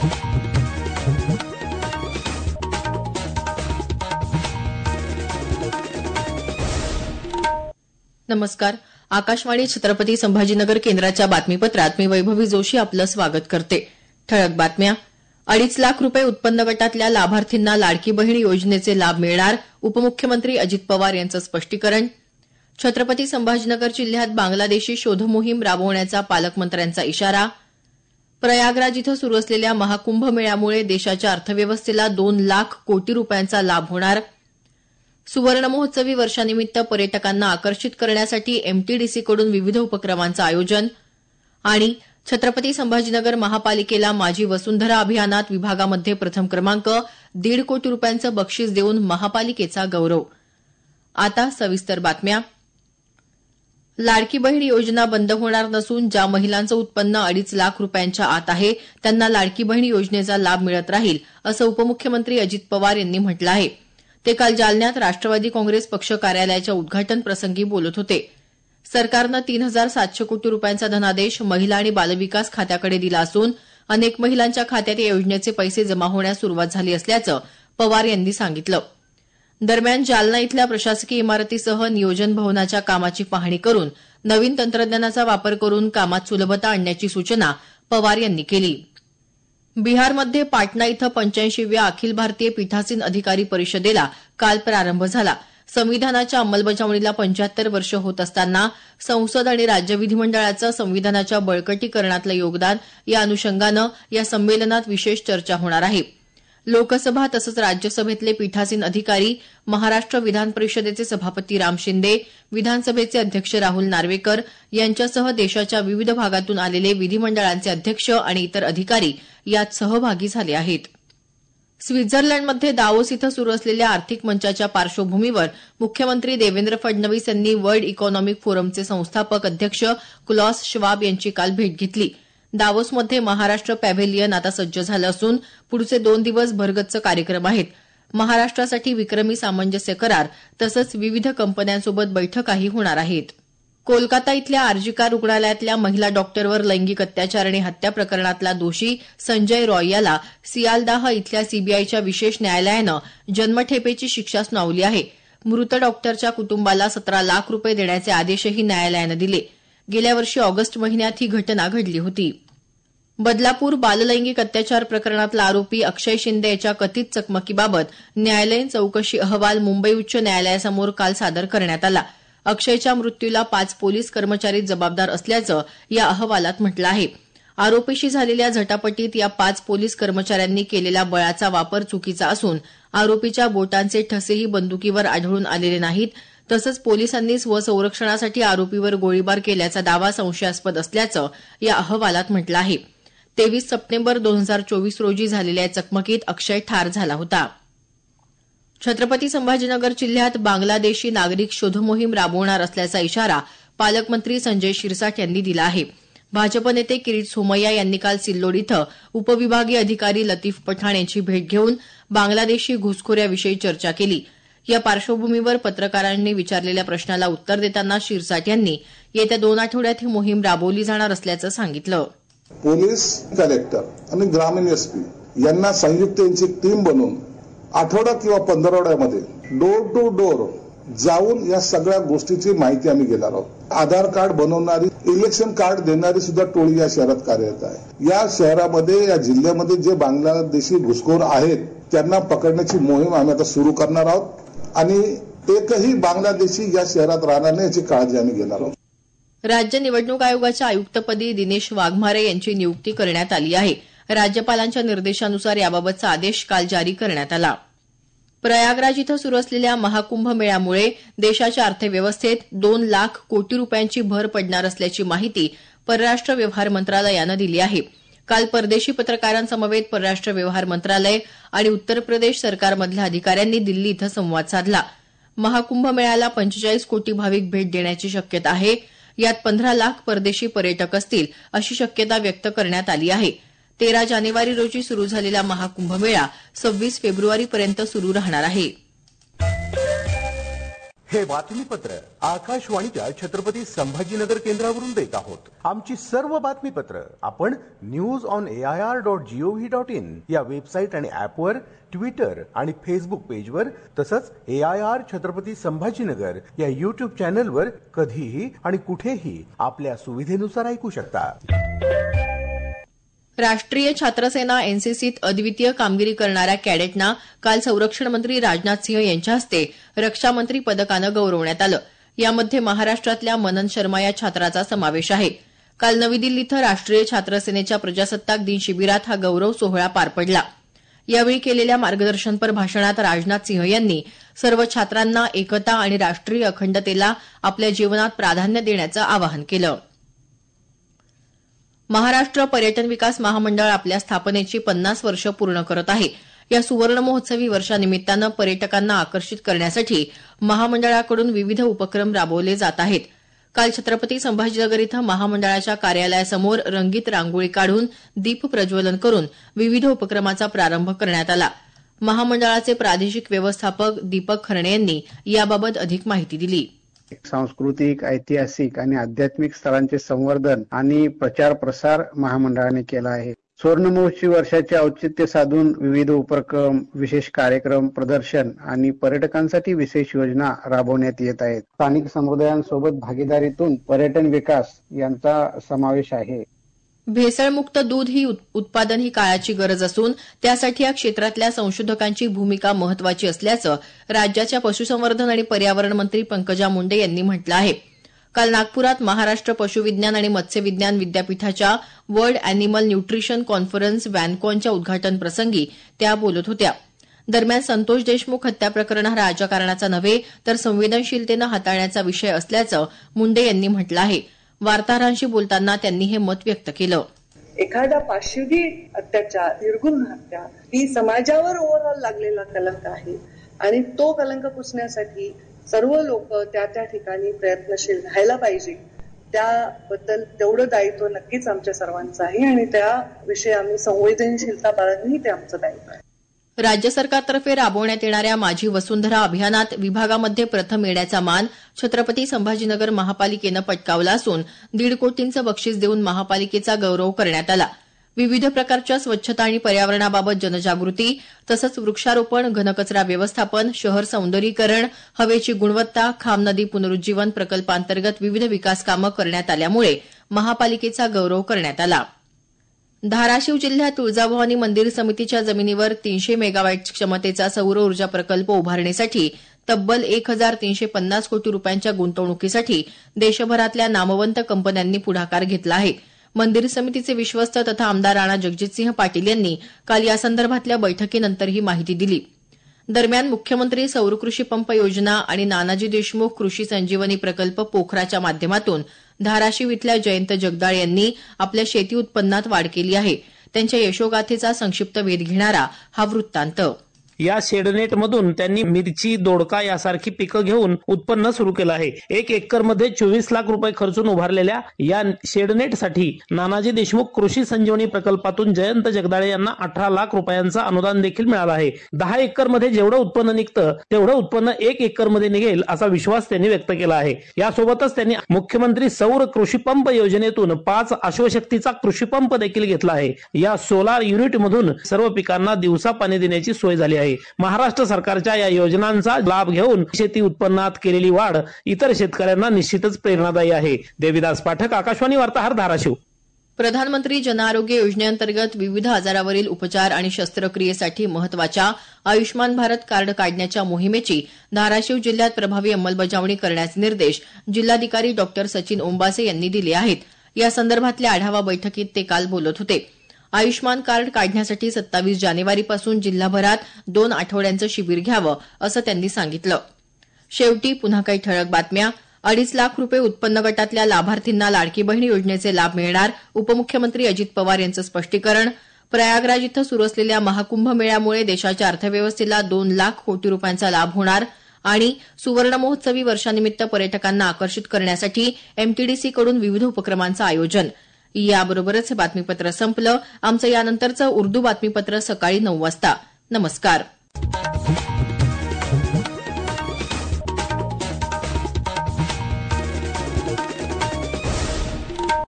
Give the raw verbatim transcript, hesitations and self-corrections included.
नमस्कार. आकाशवाणी छत्रपती संभाजीनगर केंद्राच्या बातमीपत्रात मी वैभवी जोशी आपलं स्वागत करते. ठळक बातम्या. अडीच लाख रुपये उत्पन्न गटातल्या लाभार्थींना लाडकी बहीण योजनेचे लाभ मिळणार, उपमुख्यमंत्री अजित पवार यांचं स्पष्टीकरण. छत्रपती संभाजीनगर जिल्ह्यात बांगलादेशी शोधमोहीम राबवण्याचा पालकमंत्र्यांचा इशारा. प्रयागराज इथं सुरू असलेल्या महाकुंभ मेळ्यामुळे देशाच्या अर्थव्यवस्थेला दोन लाख कोटी रुपयांचा लाभ होणार. सुवर्ण महोत्सवी वर्षानिमित्त पर्यटकांना आकर्षित करण्यासाठी एमटीडीसीकडून विविध उपक्रमांचं आयोजन. आणि छत्रपती संभाजीनगर महापालिकेला माझी वसुंधरा अभियानात विभागामध्ये प्रथम क्रमांक, दीड कोटी रुपयांचं बक्षीस देऊन महापालिकेचा गौरव. आता सविस्तर बातम्या. लाडकी बहीण योजना बंद होणार नसून ज्या महिलांचं उत्पन्न अडीच लाख रुपयांच्या आत आहे त्यांना लाडकी बहीण योजनेचा लाभ मिळत राहील, असं उपमुख्यमंत्री अजित पवार यांनी म्हटलं आहे. ते काल जालन्यात राष्ट्रवादी काँग्रेस पक्ष कार्यालयाच्या उद्घाटन प्रसंगी बोलत होते. सरकारनं तीन हजार सातशे कोटी रुपयांचा धनादेश महिला आणि बालविकास खात्याकडे दिला असून अनेक महिलांच्या खात्यात या योजनेचे पैसे जमा होण्यास सुरुवात झाली असल्याचं पवार यांनी सांगितलं. दरम्यान जालना इथल्या प्रशासकीय इमारतीसह नियोजन भवनाच्या कामाची पाहणी करून नवीन तंत्रज्ञानाचा वापर करून कामात सुलभता आणण्याची सूचना पवार यांनी केली. बिहारमध्ये पाटणा इथं पंच्याऐंशीव्या अखिल भारतीय पीठासीन अधिकारी परिषदेला काल प्रारंभ झाला. संविधानाच्या अंमलबजावणीला पंच्याहत्तर वर्ष होत असताना संसद आणि राज्य विधिमंडळाचं संविधानाच्या बळकटीकरणातलं योगदान या अनुषंगानं या संमेलनात विशेष चर्चा होणार आहे. लोकसभा तसंच राज्यसभेतले पीठासीन अधिकारी, महाराष्ट्र विधान परिषदेचे सभापती राम शिंदे, विधानसभेचे अध्यक्ष राहुल नार्वेकर यांच्यासह देशाच्या विविध भागातून आलेले विधिमंडळांचे अध्यक्ष आणि इतर अधिकारी यात सहभागी झाले आहेत. स्वित्झर्लंडमध्ये दावोस इथं सुरू असलेल्या आर्थिक मंचाच्या पार्श्वभूमीवर मुख्यमंत्री देवेंद्र फडणवीस यांनी वर्ल्ड इकॉनॉमिक फोरमचे संस्थापक अध्यक्ष क्लॉस श्वाब यांची काल भेट घेतली. दावोसमध्ये महाराष्ट्र पॅव्हेलियन आता सज्ज झालं असून पुढचे दोन दिवस भरगच्च कार्यक्रम आहेत. महाराष्ट्रासाठी विक्रमी सामंजस्य करार तसंच विविध कंपन्यांसोबत बैठकाही होणार आहेत. कोलकाता इथल्या आर्जिका रुग्णालयातल्या महिला डॉक्टरवर लैंगिक अत्याचार आणि हत्या प्रकरणातला दोषी संजय रॉय याला सियालदाह इथल्या सीबीआयच्या विशेष न्यायालयानं जन्मठेपेची शिक्षा सुनावली आहे. मृत डॉक्टरच्या कुटुंबाला सतरा लाख रुपये देण्याचे आदेशही न्यायालयानं दिले. गेल्या वर्षी ऑगस्ट महिन्यात ही घटना घडली होती. बदलापूर बाललैंगिक अत्याचार प्रकरणातला आरोपी अक्षय शिंदे याच्या कथित चकमकीबाबत न्यायालयीन चौकशी अहवाल मुंबई उच्च न्यायालयासमोर काल सादर करण्यात आला. अक्षयच्या मृत्यूला पाच पोलीस कर्मचारी जबाबदार असल्याचं या अहवालात म्हटलं आहे. आरोपीशी झालेल्या झटापटीत या पाच पोलीस कर्मचाऱ्यांनी केलेला बळाचा वापर चुकीचा असून आरोपीच्या बोटांचे ठसेही बंदुकीवर आढळून आलेले नाहीत. तसंच पोलिसांनी स्वसंरक्षणासाठी आरोपीवर गोळीबार केल्याचा दावा संशयास्पद असल्याचं या अहवालात म्हटलं आहे. तेवीस सप्टेंबर दोन हजार चोवीस रोजी झालेल्या चकमकीत अक्षय ठार झाला होता. छत्रपती संभाजीनगर जिल्ह्यात बांगलादेशी नागरिक शोधमोहीम राबवणार असल्याचा इशारा पालकमंत्री संजय शिरसाट यांनी दिला आहे. भाजप नेते किरीट सोमय्या यांनी काल सिल्लोड इथं उपविभागीय अधिकारी लतीफ पठाण यांची भेट घेऊन बांगलादेशी घुसखोऱ्याविषयी चर्चा केली. या पार्श्वभूमीवर पत्रकारांनी विचारलेल्या प्रश्नाला उत्तर देताना शिरसाट यांनी येत्या दोन आठवड्यात ही मोहीम राबवली जाणार असल्याचं सांगितलं. पोलीस कलेक्टर आणि ग्रामीण एसपी यांना संयुक्त यांची टीम बनवून आठवडा किंवा पंधरवड्यामध्ये डोर टू डोर जाऊन या सगळ्या गोष्टीची माहिती आम्ही घेणार आहोत. आधार कार्ड बनवणारी, इलेक्शन कार्ड देणारी सुद्धा टोळी या शहरात कार्यरत आहे. या शहरामध्ये, या जिल्ह्यामध्ये जे बांगलादेशी घुसखोर आहेत त्यांना पकडण्याची मोहीम आम्ही आता सुरू करणार आहोत आणि एकही बांगलादेशी या शहरात राहणार नाही याची काळजी आम्ही घेणार आहोत. राज्य निवडणूक आयोगाच्या आयुक्तपदी दिनेश वाघमारे यांची नियुक्ती करण्यात आली आहे. राज्यपालांच्या निर्देशानुसार याबाबतचा आदेश काल जारी करण्यात आला. प्रयागराज इथं सुरू असलेल्या महाकुंभ मेळ्यामुळे देशाच्या अर्थव्यवस्थेत दोन लाख कोटी रुपयांची भर पडणार असल्याची माहिती परराष्ट्र व्यवहार मंत्रालयानं दिली आहे. काल परदेशी पत्रकारांसमवेत परराष्ट्र व्यवहार मंत्रालय आणि उत्तर प्रदेश सरकारमधल्या अधिकाऱ्यांनी दिल्ली इथं संवाद साधला. महाकुंभ मेळ्याला पंचेचाळीस कोटी भाविक भेट देण्याची शक्यता आहे. यात पंधरा लाख परदेशी पर्यटक असतील अशी शक्यता व्यक्त करण्यात आली आहे. तेरा जानेवारी रोजी सुरू झालेला महाकुंभ मेळा सव्वीस फेब्रुवारीपर्यंत सुरू राहणार आहे. हे बातमीपत्र आकाशवाणीच्या छत्रपती संभाजीनगर केंद्रावरून देत आहोत. आमची सर्व बातमीपत्र आपण news on AIR dot GOV dot in या वेबसाईट आणि ऍपवर, ट्विटर आणि फेसबुक पेजवर, तसंच एआयआर छत्रपती संभाजीनगर या युट्यूब चॅनलवर कधीही आणि कुठेही आपल्या सुविधेनुसार ऐकू शकता. राष्ट्रीय छात्रसेना एनसीसीत अद्वितीय कामगिरी करणाऱ्या कॅडेटना काल संरक्षण मंत्री राजनाथ सिंह यांच्या हस्ते रक्षामंत्री पदकानं गौरवण्यात आलं. यामध्ये महाराष्ट्रातल्या मनन शर्मा या छात्राचा समावेश आहे. काल नवी दिल्ली इथं राष्ट्रीय छात्रसेनेच्या प्रजासत्ताक दिन शिबिरात हा गौरव सोहळा पार पडला. यावेळी केलेल्या मार्गदर्शनपर भाषणात राजनाथ सिंह यांनी सर्व छात्रांना एकता आणि राष्ट्रीय अखंडतेला आपल्या जीवनात प्राधान्य देण्याचं आवाहन केलं. महाराष्ट्र पर्यटन विकास महामंडळ आपल्या स्थापनेची पन्नास वर्ष पूर्ण करत आहे. या सुवर्ण महोत्सवी वर्षानिमित्तानं पर्यटकांना आकर्षित करण्यासाठी महामंडळाकडून विविध उपक्रम राबवले जात आहेत. काल छत्रपती संभाजीनगर इथं महामंडळाच्या कार्यालयासमोर रंगीत रांगोळी काढून दीप प्रज्वलन करून विविध उपक्रमाचा प्रारंभ करण्यात आला. महामंडळाचे प्रादेशिक व्यवस्थापक दीपक खरणे यांनी याबाबत अधिक माहिती दिली. सांस्कृतिक, ऐतिहासिक आणि आध्यात्मिक स्थळांचे संवर्धन आणि प्रचार प्रसार महामंडळाने केला आहे. सुवर्ण महोत्सवी वर्षाचे औचित्य साधून विविध उपक्रम, विशेष कार्यक्रम, प्रदर्शन आणि पर्यटकांसाठी विशेष योजना राबवण्यात येत आहेत. स्थानिक समुदायांसोबत भागीदारीतून पर्यटन विकास यांचा समावेश आहे. भेसळमुक्त दूध ही उत्पादन ही काळाची गरज असून त्यासाठी या क्षेत्रातल्या संशोधकांची भूमिका महत्वाची असल्याचं राज्याच्या पशुसंवर्धन आणि पर्यावरण मंत्री पंकजा मुंडे यांनी म्हटलं आहे. काल नागपुरात महाराष्ट्र पशुविज्ञान आणि मत्स्यविज्ञान विद्यापीठाच्या वर्ल्ड अॅनिमल न्यूट्रिशन कॉन्फरन्स वॅनकॉनच्या उद्घाटन प्रसंगी त्या बोलत होत्या. दरम्यान संतोष देशमुख हत्या प्रकरण हा राजकारणाचा नव्हे तर संवेदनशीलतेनं हाताळण्याचा विषय असल्याचं मुंडे यांनी म्हटलं आहे. वार्ताहरांशी बोलताना त्यांनी हे मत व्यक्त केलं. एखादा पाशवी अत्याचार, निर्गुण हत्या ही समाजावर ओव्हरऑल लागलेला कलंक आहे आणि तो कलंक पुसण्यासाठी सर्व लोक त्या त्या ठिकाणी प्रयत्नशील राहायला पाहिजे. त्याबद्दल तेवढं दायित्व नक्कीच आमच्या सर्वांचं आहे आणि त्याविषयी आम्ही संवेदनशीलता बाळगणंही ते आमचं दायित्व आहे. राज्य सरकारतर्फे राबवण्यात येणाऱ्या माझी वसुंधरा अभियानात विभागामध्ये प्रथम येण्याचा मान छत्रपती संभाजीनगर महापालिकेनं पटकावला असून दीड कोटींचं बक्षीस देऊन महापालिकेचा गौरव करण्यात आला. विविध प्रकारच्या स्वच्छता आणि पर्यावरणाबाबत जनजागृती तसंच वृक्षारोपण, घनकचरा व्यवस्थापन, शहर सौंदर्यीकरण, हवेची गुणवत्ता, खाम नदी पुनरुज्जीवन प्रकल्पांतर्गत विविध विकास कामं करण्यात आल्यामुळे महापालिकेचा गौरव करण्यात आला. धाराशिव जिल्ह्यात तुळजाभवानी मंदिर समितीच्या जमिनीवर तीनशे मेगावॅट क्षमतेचा सौर ऊर्जा प्रकल्प उभारणीसाठी तब्बल एक हजार तीनशे पन्नास कोटी रुपयांच्या गुंतवणुकीसाठी देशभरातल्या नामवंत कंपन्यांनी पुढाकार घेतला आहे. मंदिर समितीचे विश्वस्त तथा आमदार राणा जगजितसिंह पाटील यांनी काल यासंदर्भातल्या बैठकीनंतर ही माहिती दिली. दरम्यान मुख्यमंत्री सौर कृषी पंप योजना आणि नानाजी देशमुख कृषी संजीवनी प्रकल्प पोखराच्या माध्यमातून धाराशिव इथल्या जयंत जगदाळे यांनी आपल्या शेती उत्पन्नात वाढ केली आहे. त्यांच्या यशोगाथेचा संक्षिप्त वेध घेणारा हा वृत्तांत. या शेडनेटमधून त्यांनी मिरची, दोडका यासारखी पिकं घेऊन उत्पन्न सुरू केलं आहे. एक एकरमध्ये चोवीस लाख रुपये खर्चून उभारलेल्या या शेडनेटसाठी नानाजी देशमुख कृषी संजीवनी प्रकल्पातून जयंत जगदाळे यांना अठरा लाख रुपयांचं अनुदान देखील मिळालं आहे. दहा एकरमध्ये जेवढं उत्पन्न निघतं तेवढं उत्पन्न एक एकरमध्ये निघेल असा विश्वास त्यांनी व्यक्त केला आहे. यासोबतच त्यांनी मुख्यमंत्री सौर कृषी पंप योजनेतून पाच अश्वशक्तीचा कृषी पंप देखील घेतला आहे. या सोलार युनिटमधून सर्व पिकांना दिवसा पाणी देण्याची सोय झाली आहे. महाराष्ट्र सरकारच्या या योजनांचा लाभ घेऊन शेती उत्पन्नात केलेली वाढ इतर शेतकऱ्यांना निश्चितच प्रेरणादायी आहे. देविदास पाठक, आकाशवाणी वार्ताहर, धाराशिव. प्रधानमंत्री जन आरोग्य योजनेअंतर्गत विविध आजारावरील उपचार आणि शस्त्रक्रियेसाठी महत्वाच्या आयुष्मान भारत कार्ड काढण्याच्या मोहिमेची धाराशिव जिल्ह्यात प्रभावी अंमलबजावणी करण्याचे निर्देश जिल्हाधिकारी डॉ सचिन ओंबासे यांनी दिले आहेत. या संदर्भातल्या आढावा बैठकीत ते काल बोलत होते. आयुष्मान कार्ड काढण्यासाठी सत्तावीस जानेवारीपासून जिल्हाभरात दोन आठवड्यांचं शिबिर घ्यावं असं त्यांनी सांगितलं. शेवटी पुन्हा काही ठळक बातम्या. अडीच लाख रुपये उत्पन्न गटातल्या लाभार्थींना लाडकी बहीण योजनेचे लाभ मिळणार, उपमुख्यमंत्री अजित पवार यांचं स्पष्टीकरण. प्रयागराज इथं सुरू असलेल्या महाकुंभ मेळ्यामुळे देशाच्या अर्थव्यवस्थेला दोन लाख कोटी रुपयांचा लाभ होणार आणि सुवर्ण महोत्सवी वर्षानिमित्त पर्यटकांना आकर्षित करण्यासाठी एमटीडीसीकडून विविध उपक्रमांचं आयोजन. याबरोबरच हे बातमीपत्र संपलं. आमचं यानंतरचं उर्दू बातमीपत्र सकाळी नऊ वाजता. नमस्कार.